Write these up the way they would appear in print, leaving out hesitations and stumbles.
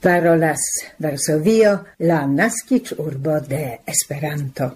Parolas Varsovio, la naskiĝurbo de Esperanto.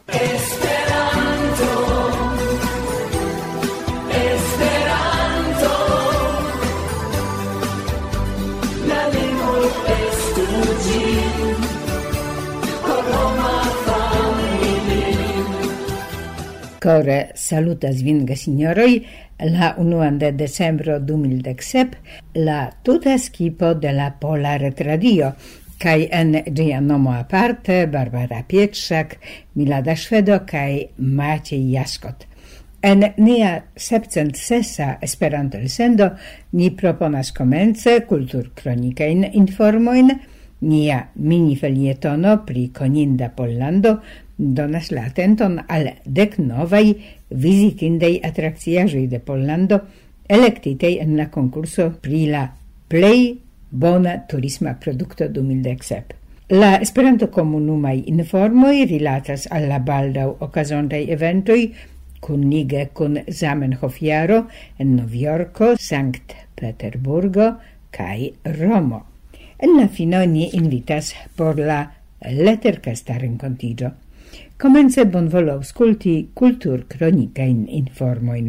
Core salutas vin gesignoroi, la 1 de decembro 2017, la tuta skipo de la Pola Retradio, kai en gia nomo aparte Barbara Pietrzak, Milada Szwedo kai Maciej Jaskot. En nia 706 Esperanto elsendo ni proponas komence kulturkronikajn informojn, nia mini-felietono pri Koninda Pollando donas la atenton al 10 novaj vizitindej atrakciaĵoj de Pollando elektitej en la konkurso pri la plej bona turisma produkto 2017. La Esperanto-komunumaj informoj rilatas al la baldaŭ okazontaj eventoj kunnige kun Zamenhof-jaro en Novjorko, Sankt Peterburgo kaj Romo. En la fino ni invitas por la leterkasta renkontiĝo. Komence bonvolu aŭskulti kulturkronikajn informojn.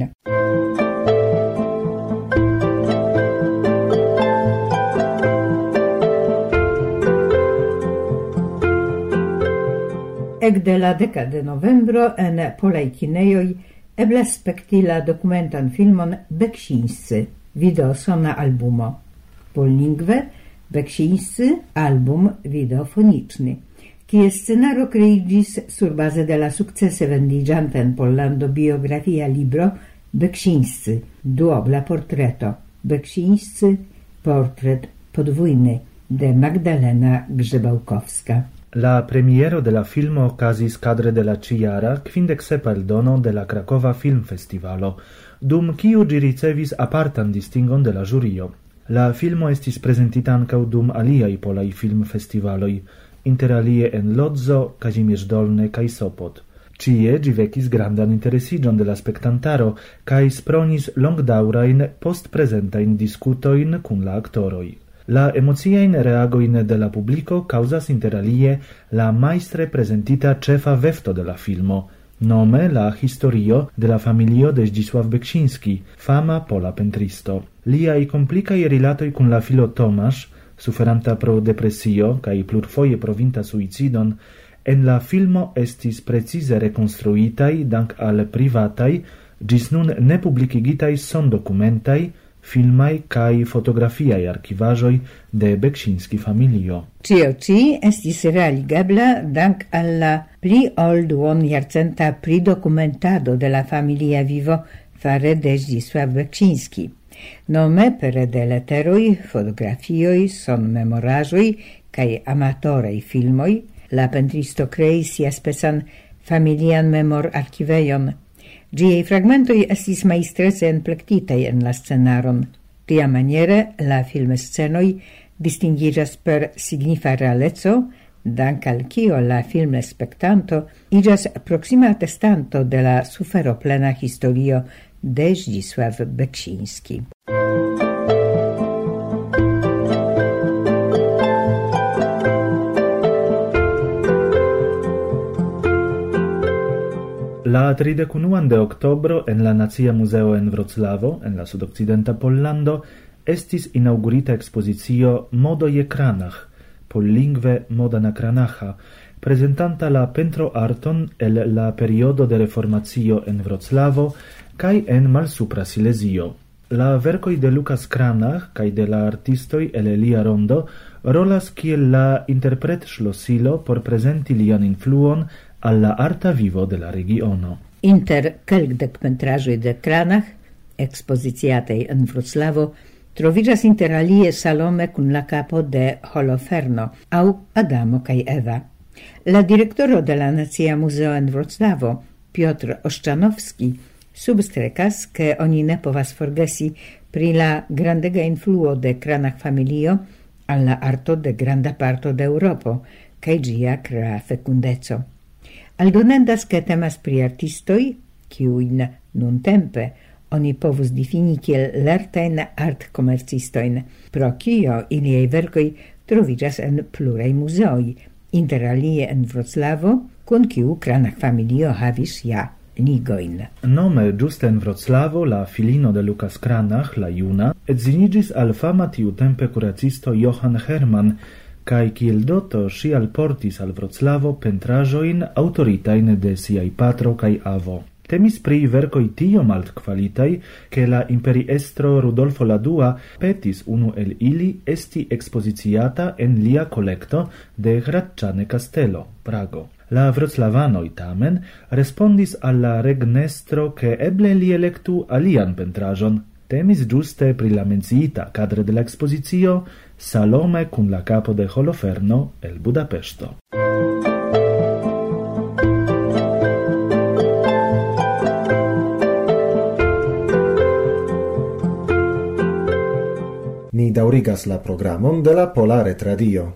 Ekde la 10 de novembro en polaj kinejoj eblas spekti la dokumentan filmon Beksińscy, videosona albumo. Pollingve Beksińscy album videofoniczny, kie scenaro kreiĝis surbaze de la sukcese vendiĝanta en Pollando biografia libro Beksińscy, duobla portreto. Beksińscy, portret podwójny de Magdalena Grzebałkowska. La premiero de la filmo okazis kadre de la ĉijara 57. eldono de la Krakova Filmfestivalo, dum kiu ĝi ricevis apartan distingon de la ĵurio. La filmo estis prezentita ankaŭ dum aliaj polaj filmfestivaloj, inter alie en Lodzo, Kazimierz Dolny kaj Sopot. Ĉie ĝi vekis grandan interesiĝon de la spektantaro kaj spronis longdaŭrajn postprezentajn diskutojn kun la aktoroj. La emociajn reagojn de la publiko kaŭzas inter alie la majstre prezentita ĉefa vefto de la filmo, nome la historio de la familio de Zdzisław Beksiński, fama pola pentristo. Liaj komplikaj rilatoj kun la filo Tomasz, suferanta pro depresio kaj plurfoje provinta suicidon, en la filmo estis precize rekonstruitaj dank al privataj, ĝis nun nepublikigitaj sondokumentaj, filmaj kaj fotografiaj arkivaĵoj de Beksiński familio. Ĉio ĉi estis realigebla dank al la pli ol duonjarcenta pridokumentado de la familia vivo fare de Zdzisław Beksiński. Nome pere de leteroj, fotografioj, sonmemoraĵoj kaj amatoraj filmoj, la pentristo kreis siaspecan familian memor-arkivejon. Ĝiaj fragmentoj estis majstrece enplektitaj en la scenaron. Tiamaniere la filmscenoj distingiĝas per signifa realeco, dank al kio la filmspektanto iĝas proksima atestanto de la suferoplena historio de Zdzisław Beksiński. La 31 de oktobro en la Nacia Muzeo en Wroclavo, en la sudokcidenta Pollando, estis inaugurita ekspozicio Modo je Kranach, pollingve Moda na Kranacha, prezentanta la pentroarton el la periodo de reformacio en Wroclavo kaj en Malsupra Silezio. La verkoj de Lukas Kranach kaj de la artistoj el lia rondo rolas kiel la interpretŝlosilo por prezenti lian influon alla arta vivo de la regiono. Inter kelkdek pentraĵoj de Kranach, ekspoziciataj en Wroclavo, troviĝas inter alie Salome kun la kapo de Holoferno aŭ Adamo kaj Eva. La direktoro de la Nacia Muzeo en Wroclavo, Piotr Oszczanowski, substrekas, ke oni ne povas forgesi pri la grandega influo de Kranach familio al la arto de granda parto de Eŭropo kaj ĝia krea fekundeco. Aldonendas ke temas pri artistoj, kiujn nuntempe oni povus difini kiel lertajn artkomercistojn, pro kio iliaj verkoj troviĝas en pluraj muzeoj, inter alie en Wroclavo, kun kiu Cranach familio havis ja ligojn. Nome ĝuste en Wroclavo la filino de Lucas Cranach, la juna, edziniĝis al fama tiutempe kuracisto Johann Hermann, kaj kiel doto ŝi alportis al Wroclavo pentraĵojn aŭtoritajn de siaj patro kaj avo. Temis pri verkoj tiom altkvalitaj, ke la imperiestro Rudolfo la Dua petis unu el ili esti ekspoziciata en lia kolekto de Hradčane Kastelo, Prago. La Wroclavanoj tamen respondis al la regnestro, ke eble li elektu alian pentraĵon. Temis ĝuste pri la menciita kadre de la ekspozicio Salome kun la kapo de Holoferno el Budapeŝto. Ni daŭrigas la programon de la Pola Retradio.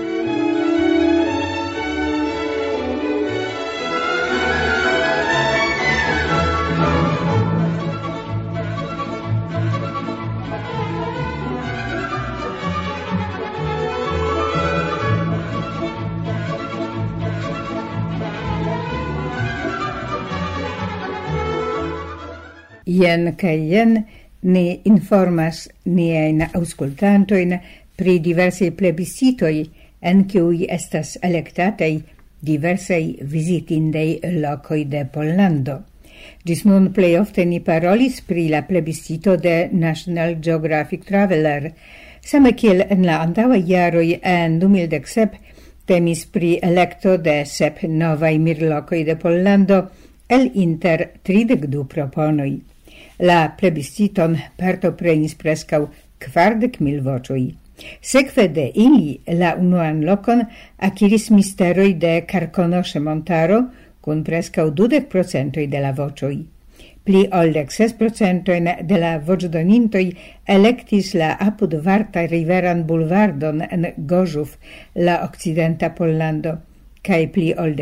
Jen kaj jen ni informas niajn aŭskultantojn pri diversaj plebiscitoj, en kiuj estas elektataj diversaj vizitindaj lokoj de Pollando. Ĝis nun plej ofte ni parolis pri la plebiscito de National Geographic Traveler, same kiel en la antaŭaj jaroj en 2017 temis pri elekto de 7 novaj mirlokoj de Pollando el inter 32 proponoj. La plebisciton partoprenis preskaŭ 40,000 voĉoj. Sekve de ili la unuan lokon akiris Misteroj de Karkonoŝe montaro kun preskaŭ 20% de la voĉoj. Pli ol 6% de la voĉdonintoj elektis la apudvarta riveran bulvardon en Gorzów, la okcidenta Pollando, kaj pli ol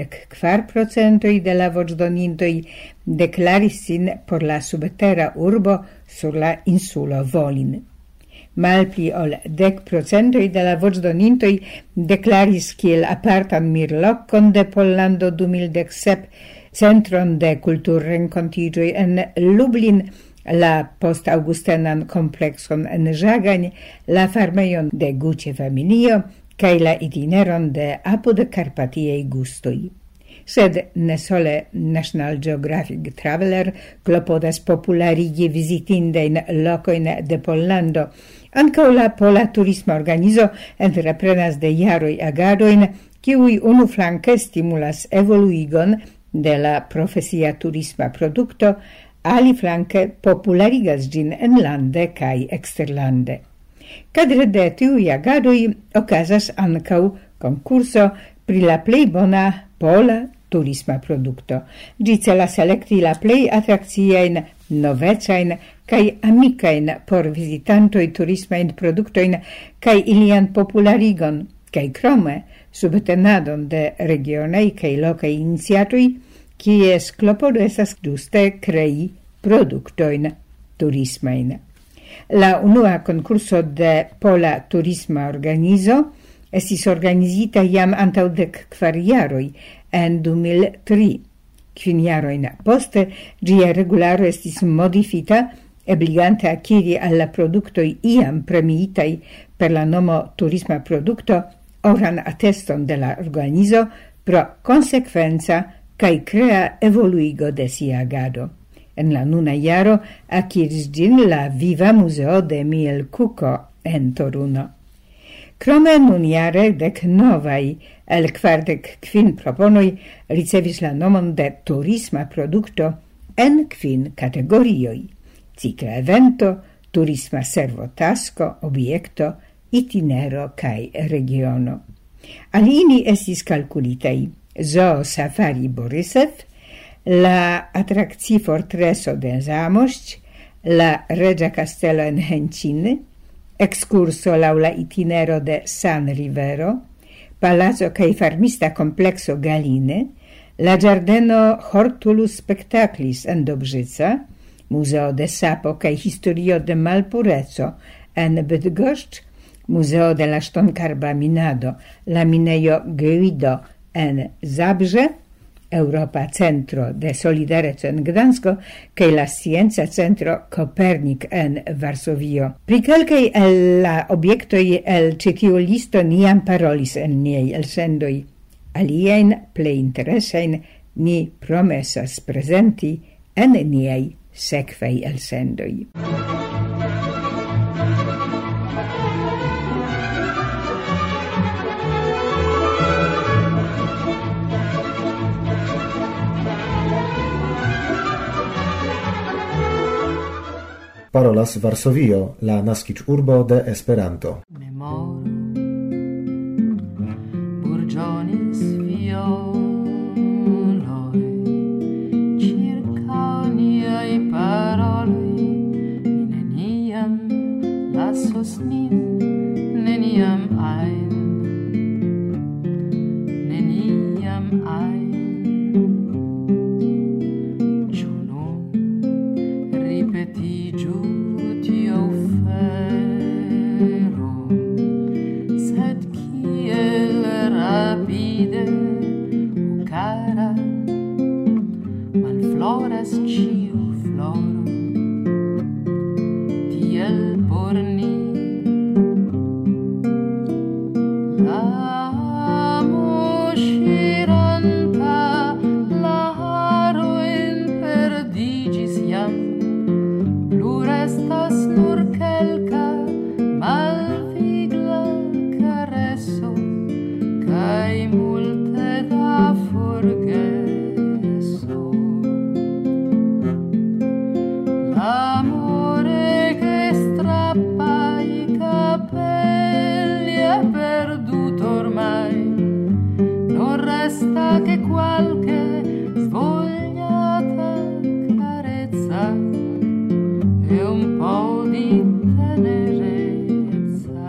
4% de la voĉdonintoj deklaris sin por la subtera urbo sur la insulo Volin. Malpli ol 10% de la voĉdonintoj deklaris kiel apartan mirlokon de Pollando 2017 centron de kulturrenkontiĝoj en Lublin, la post-augustenan komplekson en Żagań, la farmejon de Gucie familio, kaj la itineron de apud Karpatiaj gustoj. Sed ne sole National Geographic Traveler klopodas popularigi vizitindajn lokojn de Pollando, ankaŭ la Pola Turisma Organizo entreprenas de jaroj agadojn, kiuj unuflanke stimulas evoluigon de la profesia turisma produkto, aliflanke popularigas ĝin enlande kaj eksterlande. Kadre de tiuj agadoj okazas ankaŭ konkurso pri la plej bona pola turisma produkto. Ĝi celas elekti la plej atrakciajn, novecajn kaj amikajn por vizitantoj turismajn produktojn kaj ilian popularigon, kaj krome subtenadon de regionaj kaj lokaj iniciatoj, kies klopodo estas ĝuste krei produktojn turismajn. La unua konkurso de Pola Turisma Organizo estis organizita jam antaŭ 14 jaroj en 2003. 5 jarojn poste ĝia regularo estis modifita, ebligante akiri al la produktoj iam premiitaj per la nomo turisma produkto oran ateston de la organizo pro konsekvenca kaj krea evoluigo de sia agado. En la nuna jaro akiris ĝin la Viva Museo de Miel Kuko en Toruno. Krome nunjare 10 novaj el 45 proponoj ricevis la nomon de turisma produkto en 5 kategorioj: cikla evento, turisma servotasko, objekto, itinero kaj regiono. Al ili estis kalkulitaj Zoo Safari Borysev, la atrakcji fortreso de Zamość, la Regia Castello en Henciny, excurso laŭ la itinero de San Rivero, Palazzo kaj farmista complexo Galine, la Giardeno Hortulus Spectaclis en Dobrzyca, Museo de Sapo kaj historio de malpureco en Bydgoszcz, Museo de la Sztonkarba Minado, la Minejo Guido en Zabrze, Europa Centro de Solidareco en Gdansko, kaj la Scienca Centro Copernic en Varsovio. Pri kelkaj el la objektoj el ĉi tiu listo ni jam parolis en niaj elsendoj. Aliajn plej interesajn ni promesas prezenti en niaj sekvaj elsendoj. Parolas Varsovio, la naskiĝurbo de Esperanto. Memoru, burĝonis violoj, ĉirkaŭ niaj paroloj, mi neniam lasos min, neniam ajn, neniam ajn. Ĉu nun ripetiĝu tio fero, sed kiel rapide, o cara, malfloras ĉiu floro, tiel por ni. L'amo ŝiranta, la harojn perdiĝis jam, plu restas nur kelka malvigla kareso, kaj multe da forgeso. L'amore che strappa i capelli è perduto ormai, non resta che qualche svogliata carezza e un po' di tenerezza.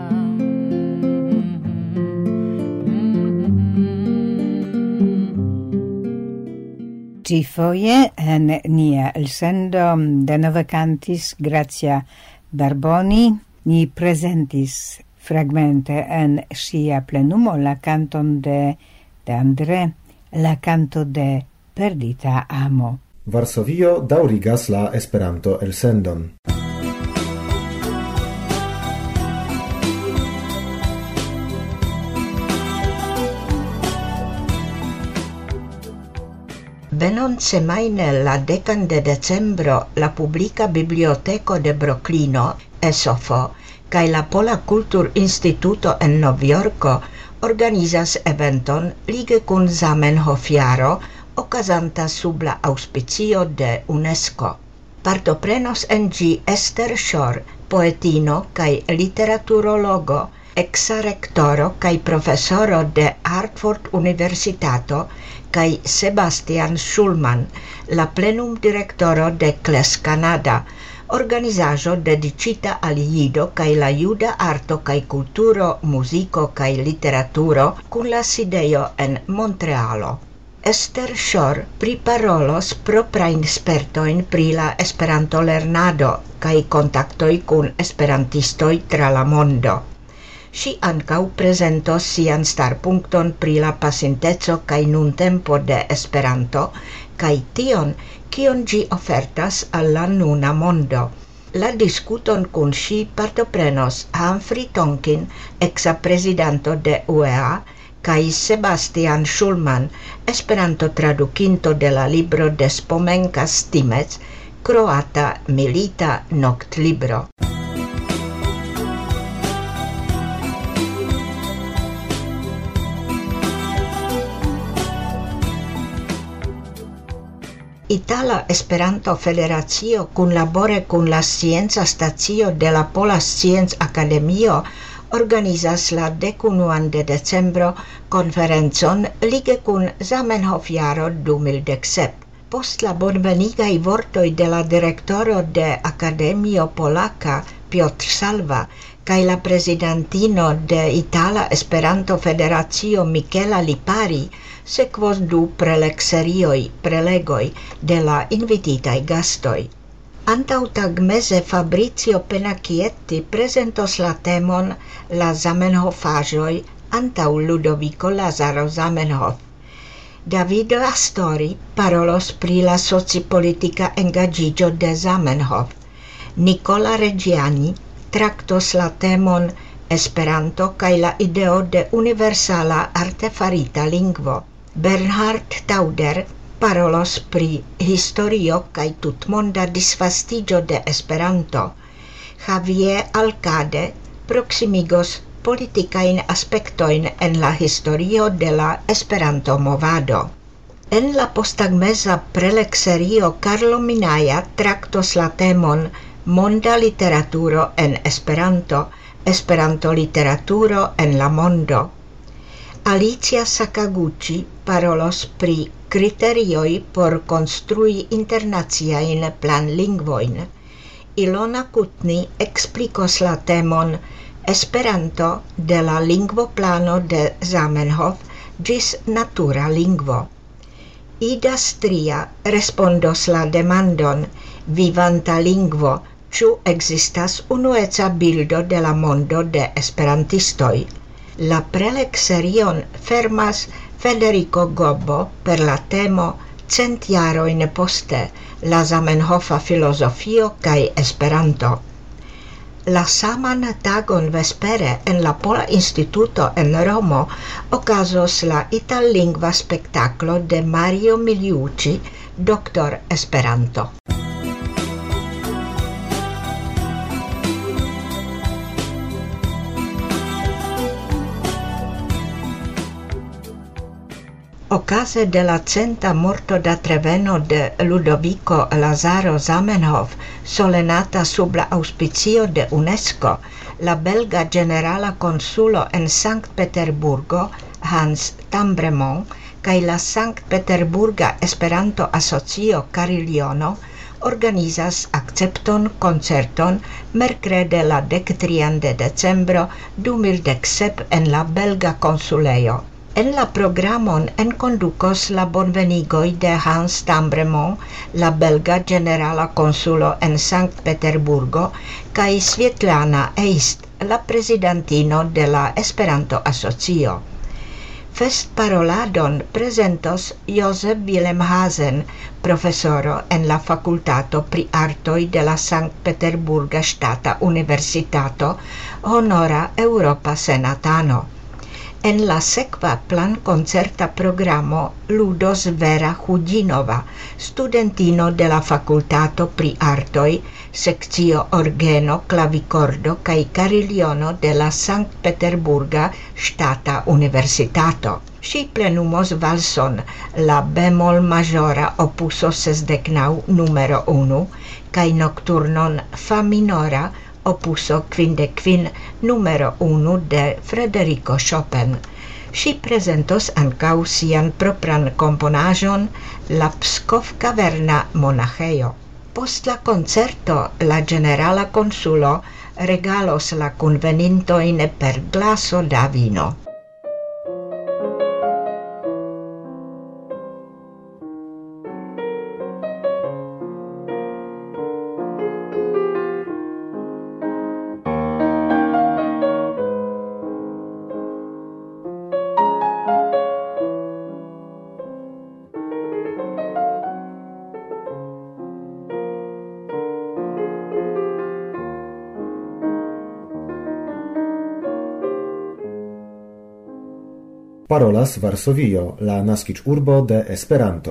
Ci foje en nia elsendo denove cantis Grazia Barboni. Ni presentis fragmente en sia plenumo la canton de André, la canto de Perdita amo. Varsovio daŭrigas la Esperanto elsendon. Venontsemajne la 10 de decembro la Publika Biblioteko de Broklino, ESOFO, kaj la Pola Kulturinstituto en Novjorko organizas eventon lige kun Zamenhof-jaro, okazanta sub la auspicio de UNESCO. Partoprenos en ĝi Esther Shore, poetino kaj literaturologo, exa rektoro kaj profesoro de Hartford Universitato, kaj Sebastian Schulman, la plenum direktoro de Kles Canada, organizaĵo dedicita al Jido kaj la juda arto kaj kulturo, muziko kaj literaturo kun la sidejo en Montrealo. Esther Shore priparolos proprajn spertojn pri la Esperanto-lernado kaj kontaktoj kun esperantistoj tra la mondo. Ŝi ankaŭ prezentos sian starpunkton pri la pasinteco kaj nuntempo de Esperanto kaj tion, kion ĝi ofertas al la nuna mondo. La diskuton kun ŝi partoprenos Humphrey Tonkin, eksa prezidanto de UEA, kaj Sebastian Schulman, Esperanto-tradukinto de la libro de Spomenka Stimec, kroata milita noktlibro. Itala Esperanto Federacio kunlabore kun la Scienca Stacio de la Pola Scienc-Akademio organizas la 11 de decembro konferencon lige kun Zamenhof-jaro 2017. Post la bonvenigaj vortoj de la direktoro de Akademio Polaka Piotr Salva kaj la prezidantino de Itala Esperanto Federacio Michela Lipari, sekvos du prelegoj de la invititaj gastoj. Antaŭtagmeze Fabrizio Penacchietti prezentos la temon La Zamenhofaĵoj antaŭ Ludovico Lazaro Zamenhof. Davido Astori parolos pri la socipolitika engaĝiĝo de Zamenhof. Nicola Reggiani traktos la temon Esperanto kaj la ideo de universala artefarita lingvo. Bernhard Tauder parolos pri historio kaj tutmonda disvastiĝo de Esperanto. Javier Alcade proksimigos politikajn aspektojn en la historio de la Esperanto-movado. En la posttagmeza prelekserio Carlo Minaja traktos la temon Monda literaturo en Esperanto, Esperanto-literaturo en la mondo. Alicia Sakaguchi parolos pri kriterioj por konstrui internaciajn planlingvojn. Ilona Kutni eksplikos la temon Esperanto de la lingvoplano de Zamenhof ĝis natura lingvo. Ida Stria respondos la demandon Vivanta lingvo, ĉu ekzistas unueca bildo de la mondo de esperantistoj. La prelekserion fermas Federico Gobbo per la temo Centjarojn poste, la Zamenhofa filozofio kaj Esperanto. La saman tagon vespere en la Pola Instituto en Romo okazos la itallingva spektaklo de Mario Miliucci, Doktor Esperanto. Okaze de la centa mortodatreveno de Ludovico Lazaro Zamenhof, solenata sub la auspicio de UNESCO, la belga generala consulo en Sankt Peterburgo, Hans Tambremont, kaj la Sankt Peterburga Esperanto Asocio Cariliono organizas akcepton koncerton merkrede la 13 de decembro 2017 en la belga konsulejo. En la programon enkondukos la bonvenigoj de Hans Tambremont, la belga generala konsulo en Sankt Peterburgo, kaj Svetlana Eist, la prezidantino de la Esperanto-asocio. Festparoladon prezentos Josef Wilhelm Hasen, profesoro en la Fakultato pri Artoj de la Sankt Peterburga Ŝtata Universitato, honora Eŭropa senatano. En la sekva plankoncerta programo ludos Vera Hudinova, studentino de la Fakultato pri Artoj, sekcio orgeno, klavikordo kaj kariliono de la Sankt Peterburga Ŝtata Universitato. Ŝi plenumos valson, la bemol majora opuso 69 numero 1 kaj nokturnon fa minora opuso 55 numero 1 de Frederico Chopin. Ŝi prezentos ankaŭ sian propran komponaĵon La Pskov-kaverna monaĥejo. Post la koncerto la ĝenerala konsulo regalos la kunvenintojn per glaso da vino. Parolas Varsovio, la naskiĝurbo de Esperanto.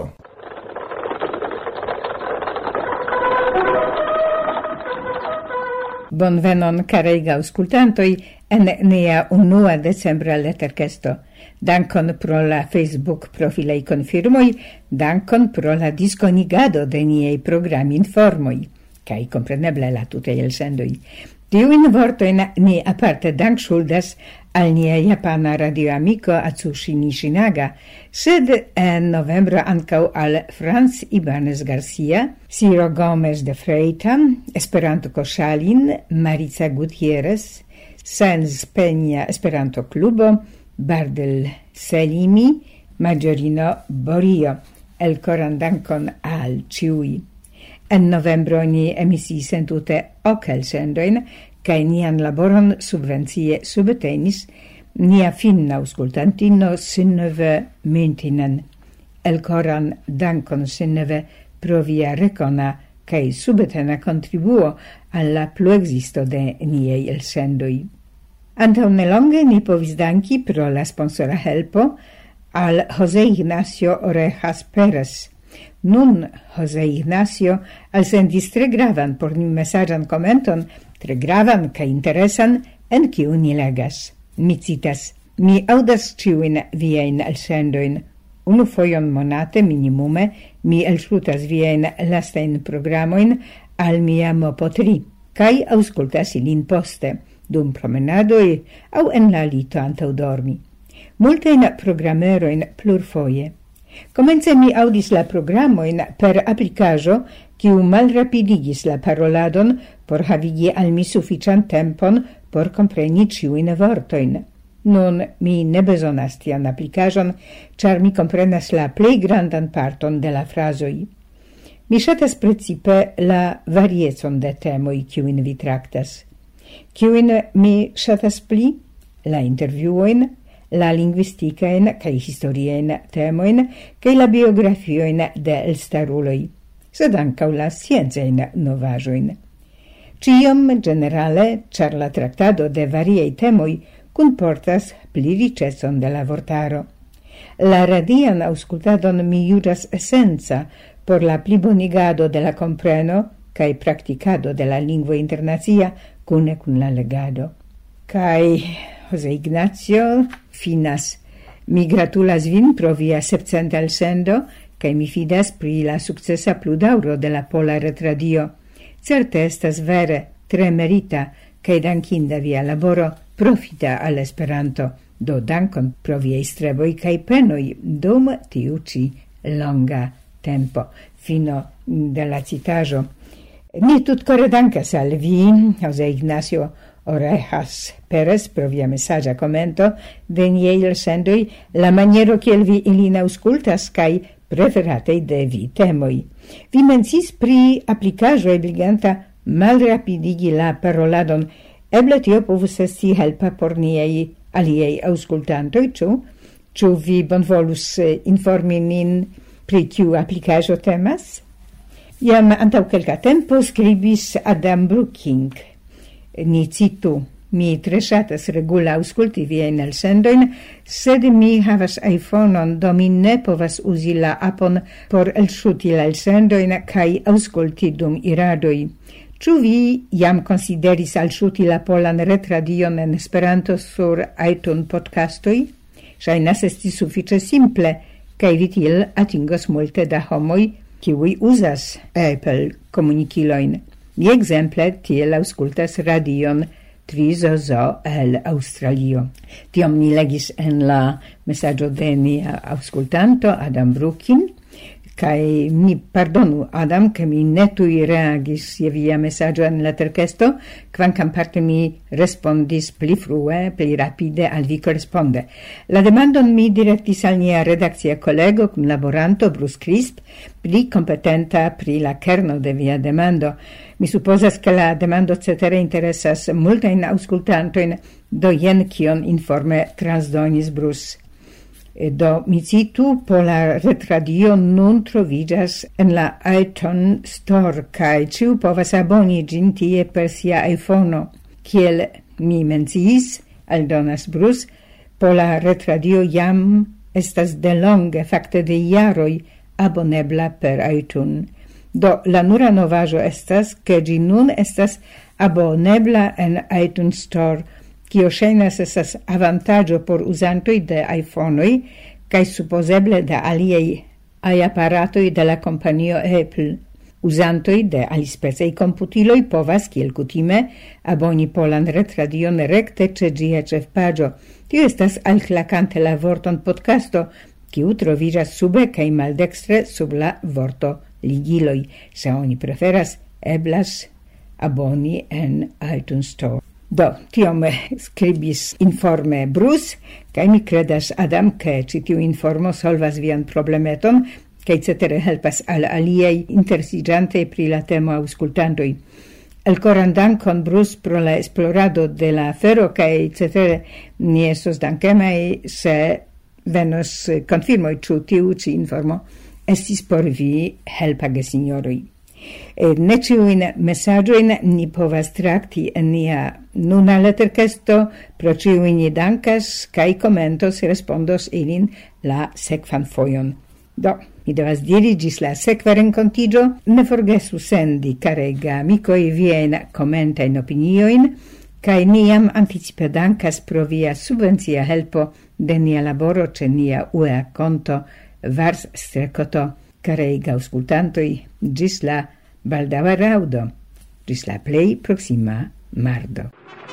Bonvenon, carei aŭskultantoj, en nia 1 decembra leterkesto. Dankon pro la Facebook profilaj konfirmoj, dankon pro la diskonigado de niaj programinformoj, kaj kompreneble la tutaj elsendoj. Tiujn vortojn ni aparte dankŝuldas al nia japana radioamiko Atsushi Nishinaga, sed en novembro ankaŭ al Franz Ibanez Garcia, Ciro Gomez de Freita, Esperanto Koŝalin, Marica Gutierrez, Sens Peña Esperanto Klubo, Bardel Selimi, Majorino Borio. Elkoran dankon al ĉiuj. En novembro ni emisis entute 8 elsendoin, kai nian laboron subvencie subtenis nia finna auscultantino Synnøve Myntinen. Elcoran dankon Synnøve pro via recona kai subtena contribuo alla pluexisto de niei elsendoi. Antau nelonge ni povis danki pro la sponsora helpo al José Ignacio Orejas Perez. Nun José Ignacio alsendis tre gravan por ni messagian commenton, tre gravan ca interesan, en kiu ni legas. Mi citas: mi audas ciuin viein elsendoin. Unu foion monate minimume mi elŝutas viein lastein programoin al mia mopotri, kai auscultas ilin poste, dum promenadoi au en la lito antau dormi. Multein programeroin plurfoje. Comence mi audis la programoin per applicajo kiu malrapidigis la paroladon por havigi al mi suffician tempon por compreni ciuin vortoin. Nun mi ne bezonas tian applicajon, char mi comprenas la plei grandan parton de la frasoi. Mi shatas precipe la variezon de temoi kiuin vi tractas. Kiuin mi shatas pli? La intervjuoin, la linguisticain cae historiein temoin, cae la biografioin de elstaruloi, sed ancau la scienzein novajoin. Ciom generale, char la tractado de variei temoi cunportas pli ricezon de la vortaro. La radian auscultadon mi juras essenza por la plibonigado de la compreno cae practicado de la lingua internazia cune cun la legado. Cae José Ignacio finas: mi gratulas vin pro via 700 elsendo, cae mi fidas pri la successa pludauro de la Pola Retradio. Certe estas vere tre merita, cae dankinda via laboro profita al Esperanto. Do dankon pro viei streboi cae penoi dum tiu ci longa tempo. Fino de la citajo. Mi tutcore dankas al vi, José Ignacio Orejas Perez, pro via messagia commento de niei elsendoi, la maniero kiel vi ilin auscultas cae preferatei de vi temoi. Vi mencis pri applicajo ebliganta malrapidigi la paroladon. Eble tio povus esti helpa por niei aliei auscultantoi, ciu vi bonvolus informi nin pri kiu applicajo temas? Iam antau kelka tempo scribis Adam Brooking. Ni citu: mi tre shatas regula ausculti viein elsendoin, sed mi havas iPhoneon, do mi ne povas uzi la appon por elshuti la elsendoin kai ausculti dum iradoi. Ciu vi jam consideris alshuti la Polan Retradion en Esperanto sur iTunes podcastoi? Shainas esti suffice simple, kai vi tiel atingos multe da homoi kiui uzas Apple komunikiloin. Mi exemple tiel auscultas radion Trizozo el Australio. Tiom ni legis en la messaggio de nia auscultanto Adam Brookin, kai mi pardonu Adam che mi netui reagis je via messaggio en la terkesto, kvankam parte mi respondis pli frue, pli rapide al vi corresponde. La demandon mi directis al nia redakcia collego cum laboranto Bruce Crisp, pli competenta pri la kerno de via demando. Mi supposas che la demando cetere interessas multain auscultantoin, do jen kion informe transdonis Bruce. Do mi citu: Pola Retradio nun trovigas en la iTunes Store, cae ciu povas aboni gin tie per sia iPhone. Kiel mi menciis, aldonas Bruce, Pola Retradio jam estas de longe, facte de jaroj, abonebla per iTunes. Do la nura novaĵo estas, ke ĝi nun estas abonebla en iTunes Store, kio ŝajnas estas avantaĝo por uzantoj de iPhoneoj kaj supozeble de aliaj aparatoj de la kompanio Apple. Uzantoj de alispecaj komputiloj povas, kiel kutime, aboni Polan Retradion rekte ĉe ĝia ĉefpaĝo. Tio estas alklakante la vorton podcasto, kiu troviĝas sube kaj maldekstre sub la vorto ligiloj. Se oni preferas, eblas aboni en iTunes Store. Do, tiom scribis informe Bruce, cae mi credas, Adam, che citiu informo solvas vian problemeton, cae cetere helpas al aliei interesigiante pri la temo auscultantoi. El coran dankon, Bruce, pro la esplorado de la afero, cae cetere ni esos dankemai se venos confirmoi ciu tiu ci informo estis por vi helpa gesignoroi. Ne ciuin messagioin ni povas trakti en nia nuna letterkesto, pro ciuin ni dankas, cae commentos respondos ilin la sekvan foion. Do, mi devas diri gis la sekva rencontigio, ne forgesu sendi, carega amicoi, vien commentain opinioin, cae niam anticipe dankas pro via subvencia helpo de nia laboro ce nia UEA conto Vars Strecoto, carega auscultantoi, gis la baldaŭa raŭdo, gis la plej proksima mardo.